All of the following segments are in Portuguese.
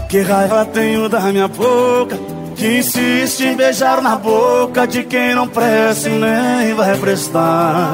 que raiva tenho da minha boca, que insiste em beijar na boca de quem não presta e nem vai prestar.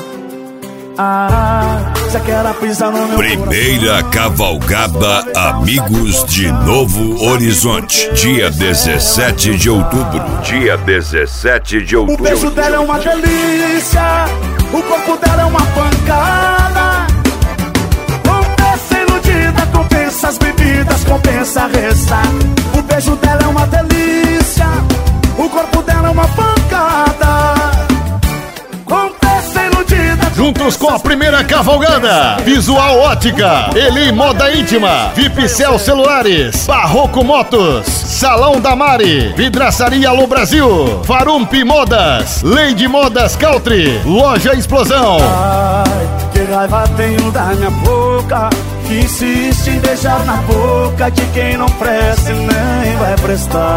Se aquela pisa no meu Primeira cavalgada Amigos de Novo Horizonte, dia 17 de outubro. Dia 17 de outubro. O beijo dela é uma delícia, o corpo dela é uma pancada. Compensa iludida, compensa as bebidas, compensa a ressaca. O beijo dela é uma delícia, o corpo dela é uma pancada. Compensa iludida. Juntos com a primeira cavalgada, Visual Ótica, Eli Moda Íntima, Vipcel Celulares, Barroco Motos, Salão da Mari, Vidraçaria Alô Brasil, Farump Modas, Lady Modas Country, Loja Explosão. Ai, que raiva tenho da minha boca, que insiste em beijar na boca de quem não presta e nem vai prestar.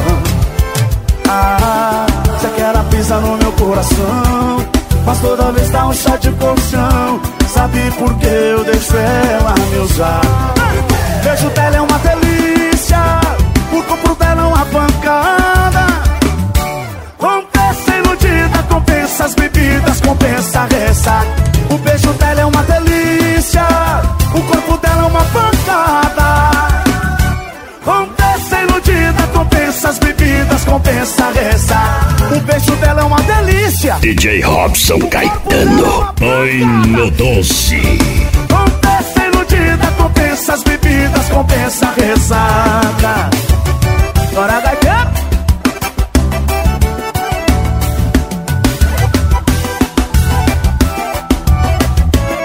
Se aquela pisa no meu coração, mas toda vez dá um chá de colchão. Sabe por que eu deixo ela me usar? O beijo dela é uma delícia, o corpo dela é uma pancada. Compensa iludida, compensa as bebidas, compensa a ressaca. O beijo dela é uma delícia, o corpo dela é uma pancada. Compensa iludida, compensa as bebidas, compensa a ressaca. O beijo dela é uma delícia. DJ Robson Caetano, põe no doce. Compensa iludida, compensa as bebidas, compensa a ressaca. Bora, Gaitano.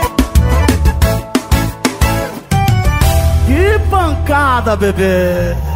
Que pancada, bebê.